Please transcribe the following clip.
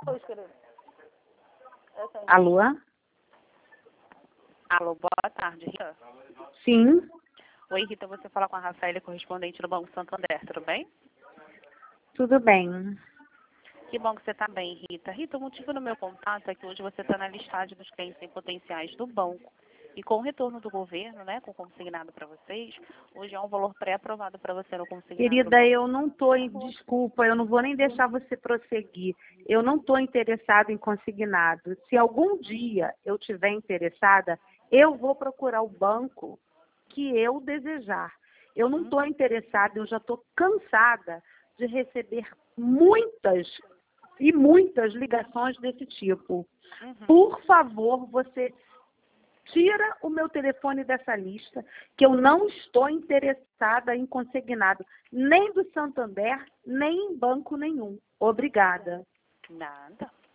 Alô? Alô, boa tarde, Rita. Sim, Oi, Rita, você fala com a Rafaela, correspondente do Banco Santander, tudo bem? tudo bem. Que bom que você está bem, Rita. Rita, o motivo do meu contato é que hoje você está na listagem dos clientes em potenciais do banco. E com o retorno do governo, né, com o consignado para vocês, hoje é um valor pré-aprovado para você no consignado do Querida, banco. eu não estou, desculpa, eu não vou nem deixar você prosseguir. Eu não estou interessada em consignado. Se algum dia eu tiver interessada, eu vou procurar o banco que eu desejar. Eu não estou interessada, eu já estou cansada de receber muitas e muitas ligações desse tipo. Por favor, você tira o meu telefone dessa lista, que eu não estou interessada em consignado, nem do Santander, nem em banco nenhum. Obrigada. Nada.